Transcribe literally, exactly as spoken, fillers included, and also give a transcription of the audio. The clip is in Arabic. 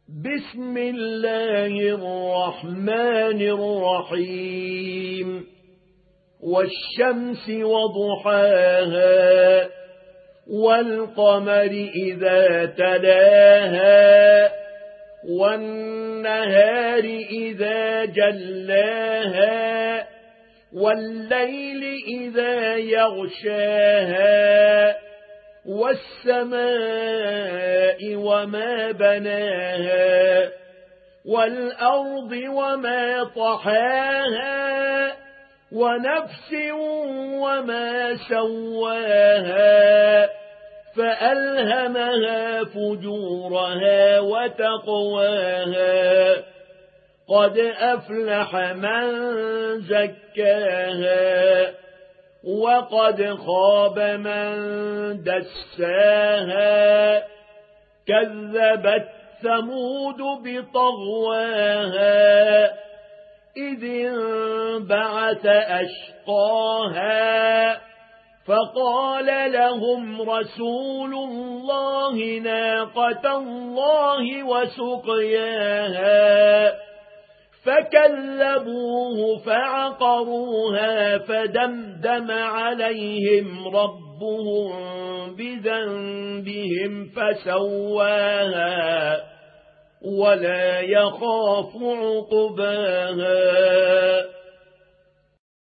بسم الله الرحمن الرحيم والشمس وضحاها والقمر إذا تلاها والنهار إذا جلاها والليل إذا يغشاها والسماء وما بناها والأرض وما طحاها ونفس وما سواها فألهمها فجورها وتقواها قد أفلح من زكاها وقد خاب من دساها كذبت ثمود بطغواها إذ انبعث أشقاها فقال لهم رسول الله ناقة الله وسقياها فكذبوه فعقروها فدمدم عليهم ربهم بذنبهم فسواها ولا يخاف عقباها